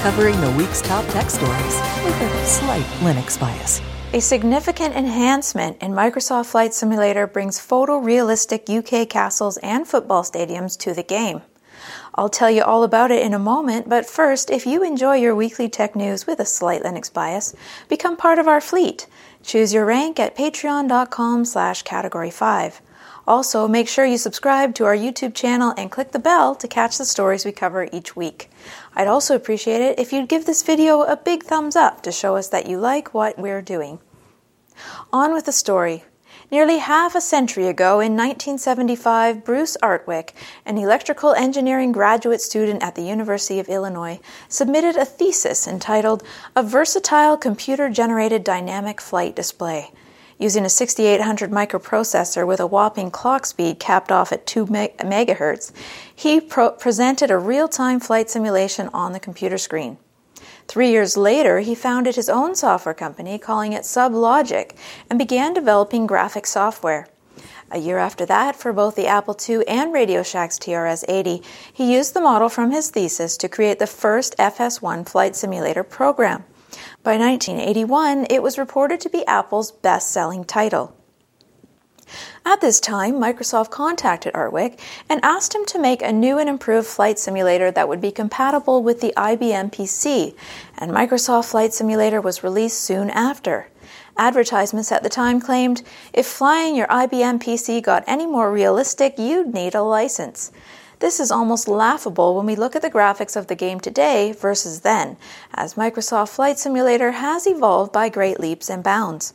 covering the week's top tech stories with a slight Linux bias. A significant enhancement in Microsoft Flight Simulator brings photorealistic UK castles and football stadiums to the game. I'll tell you all about it in a moment, but first, if you enjoy your weekly tech news with a slight Linux bias, become part of our fleet. Choose your rank at patreon.com/category5. Also, make sure you subscribe to our YouTube channel and click the bell to catch the stories we cover each week. I'd also appreciate it if you'd give this video a big thumbs up to show us that you like what we're doing. On with the story. Nearly half a century ago, in 1975, Bruce Artwick, an electrical engineering graduate student at the University of Illinois, submitted a thesis entitled A Versatile Computer-Generated Dynamic Flight Display. Using a 6800 microprocessor with a whopping clock speed capped off at 2 megahertz, he presented a real-time flight simulation on the computer screen. 3 years later, he founded his own software company, calling it SubLogic, and began developing graphic software. A year after that, for both the Apple II and Radio Shack's TRS-80, he used the model from his thesis to create the first FS1 flight simulator program. By 1981, it was reported to be Apple's best-selling title. At this time, Microsoft contacted Artwick and asked him to make a new and improved flight simulator that would be compatible with the IBM PC, and Microsoft Flight Simulator was released soon after. Advertisements at the time claimed, if flying your IBM PC got any more realistic, you'd need a license. This is almost laughable when we look at the graphics of the game today versus then, as Microsoft Flight Simulator has evolved by great leaps and bounds.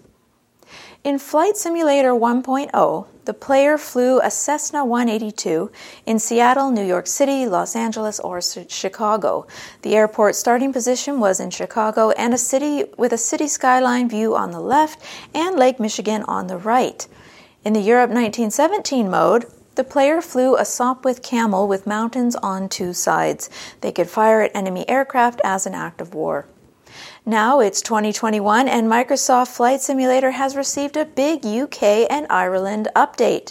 In Flight Simulator 1.0, the player flew a Cessna 182 in Seattle, New York City, Los Angeles, or Chicago. The airport starting position was in Chicago and a city with a city skyline view on the left and Lake Michigan on the right. In the Europe 1917 mode, the player flew a Sopwith Camel with mountains on two sides. They could fire at enemy aircraft as an act of war. Now it's 2021 and Microsoft Flight Simulator has received a big UK and Ireland update.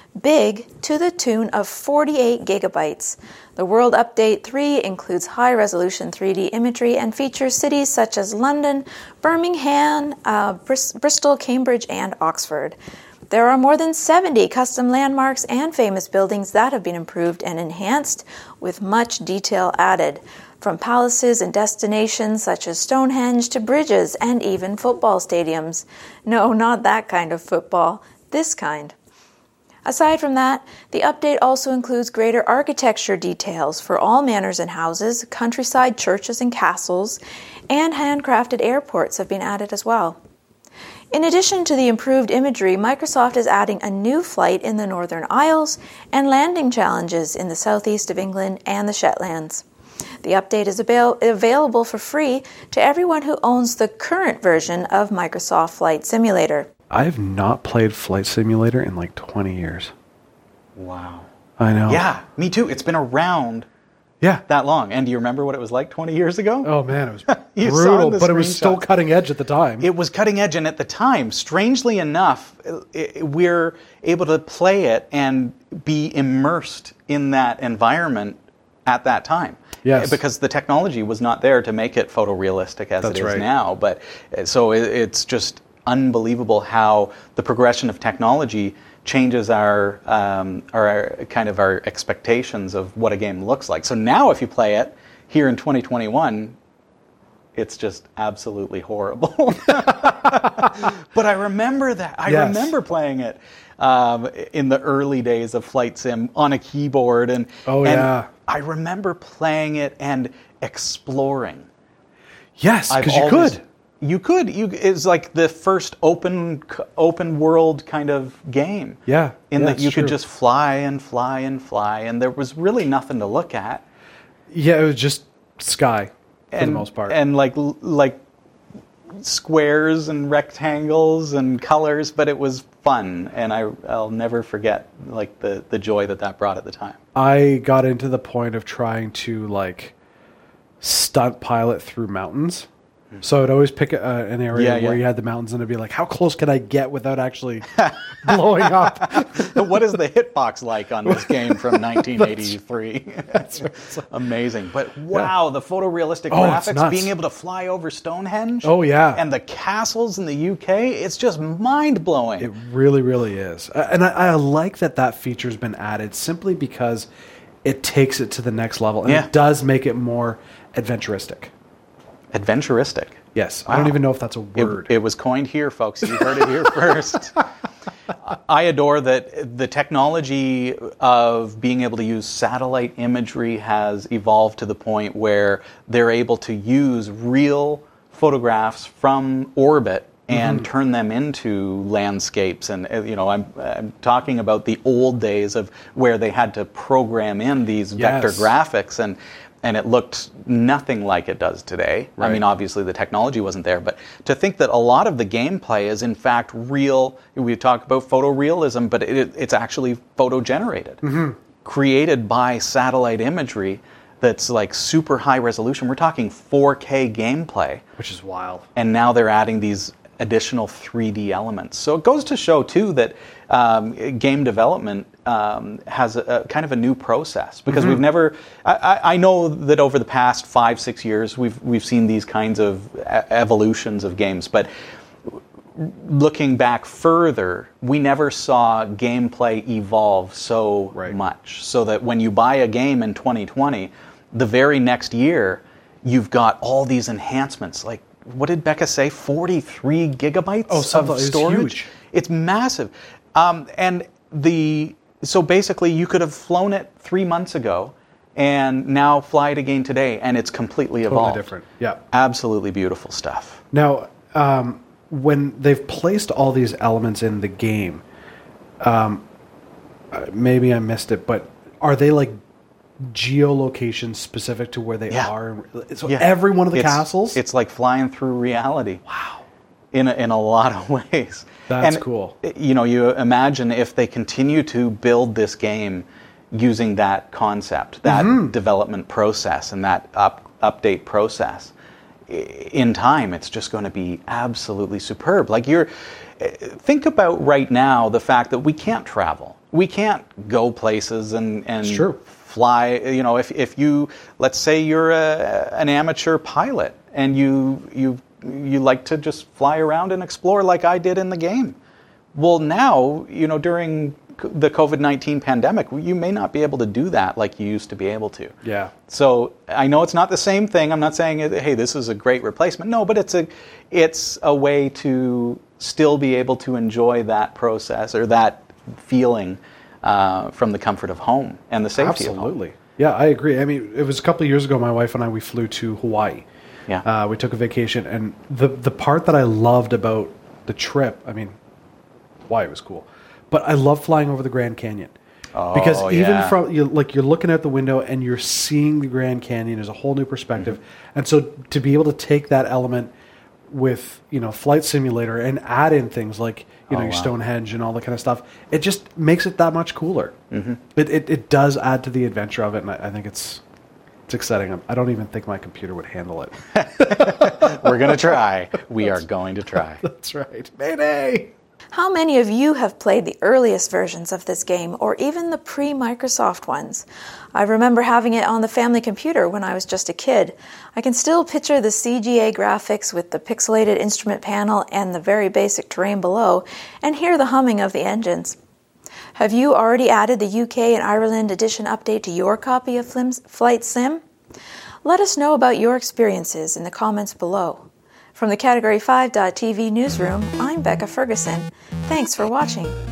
Big to the tune of 48 gigabytes. The World Update 3 includes high-resolution 3D imagery and features cities such as London, Birmingham, Bristol, Cambridge, and Oxford. There are more than 70 custom landmarks and famous buildings that have been improved and enhanced, with much detail added. From palaces and destinations such as Stonehenge to bridges and even football stadiums. No, not that kind of football, this kind. Aside from that, the update also includes greater architecture details for all manors and houses, countryside churches and castles, and handcrafted airports have been added as well. In addition to the improved imagery, Microsoft is adding a new flight in the Northern Isles and landing challenges in the southeast of England and the Shetlands. The update is available for free to everyone who owns the current version of Microsoft Flight Simulator. I have not played Flight Simulator in like 20 years. Wow. I know. Yeah, me too. It's been around that long. And do you remember what it was like 20 years ago? Oh, man, it was brutal, but it was still cutting edge at the time. It was cutting edge, and at the time, strangely enough, we're able to play it and be immersed in that environment at that time. Yes. Because the technology was not there to make it photorealistic as it is now. But so it's just unbelievable how the progression of technology changes our kind of our expectations of what a game looks like. So now if you play it here in 2021, it's just absolutely horrible. But I remember that. I remember playing it in the early days of Flight Sim on a keyboard. And I remember playing it and exploring. Yes, because you could. You could. It's like the first open world kind of game. Yeah. In that you could just fly and fly and fly, and there was really nothing to look at. Yeah, it was just sky for the most part. And like squares and rectangles and colors, but it was fun, and I'll never forget like the joy that brought at the time. I got into the point of trying to like stunt pilot through mountains. So I'd always pick an area Yeah. where you had the mountains, and it'd be like, how close can I get without actually blowing up? What is the hitbox like on this game from 1983? That's amazing. But wow, the photorealistic it's graphics, nuts. being able to fly over Stonehenge. Oh, yeah. And the castles in the UK, it's just mind-blowing. It really, really is. And I like that feature's been added simply because it takes it to the next level. And it does make it more adventuristic. Adventuristic. Yes. Wow. I don't even know if that's a word. It was coined here, folks. You heard it here first. I adore that the technology of being able to use satellite imagery has evolved to the point where they're able to use real photographs from orbit and turn them into landscapes. And I'm talking about the old days of where they had to program in these vector graphics, and it looked nothing like it does today. Right. I mean, obviously the technology wasn't there, but to think that a lot of the gameplay is in fact real. We talk about photorealism, but it's actually photo-generated, created by satellite imagery that's like super high resolution. We're talking 4K gameplay. Which is wild. And now they're adding these additional 3D elements. So it goes to show, too, that game development has a kind of a new process, because we've never. I know that over the past 5-6 years we've seen these kinds of evolutions of games, but looking back further, we never saw gameplay evolve so much. So that when you buy a game in 2020, the very next year you've got all these enhancements. Like, what did Becca say? 43 gigabytes of storage. Huge. It's massive. So basically, you could have flown it 3 months ago, and now fly it again today, and it's completely evolved. Totally different. Yeah. Absolutely beautiful stuff. Now, when they've placed all these elements in the game, maybe I missed it, but are they like geolocation specific to where they are? So every one of the castles? It's like flying through reality. Wow. In a lot of ways. That's cool. You imagine if they continue to build this game using that concept, that development process, and that update process. In time, it's just going to be absolutely superb. Like, think about right now the fact that we can't travel. We can't go places and fly. If you, let's say you're an amateur pilot and you like to just fly around and explore like I did in the game. Well, now, during the COVID-19 pandemic, you may not be able to do that like you used to be able to. Yeah. So I know it's not the same thing. I'm not saying, hey, this is a great replacement. No, but it's a way to still be able to enjoy that process or that feeling from the comfort of home and the safety of home. Absolutely. Yeah, I agree. I mean, it was a couple of years ago, my wife and I, we flew to Hawaii. Yeah. We took a vacation, and the part that I loved about the trip, I mean, Hawaii was cool, but I love flying over the Grand Canyon. Because even from, you're looking out the window and you're seeing the Grand Canyon as a whole new perspective. And so to be able to take that element with, Flight Simulator and add in things like, your Stonehenge and all that kind of stuff, it just makes it that much cooler. It does add to the adventure of it, and I think it's exciting. I don't even think my computer would handle it. We're going to try. We are going to try. That's right. Mayday! How many of you have played the earliest versions of this game, or even the pre-Microsoft ones? I remember having it on the family computer when I was just a kid. I can still picture the CGA graphics with the pixelated instrument panel and the very basic terrain below, and hear the humming of the engines. Have you already added the UK and Ireland edition update to your copy of Flight Sim? Let us know about your experiences in the comments below. From the Category5.tv newsroom, I'm Becca Ferguson. Thanks for watching.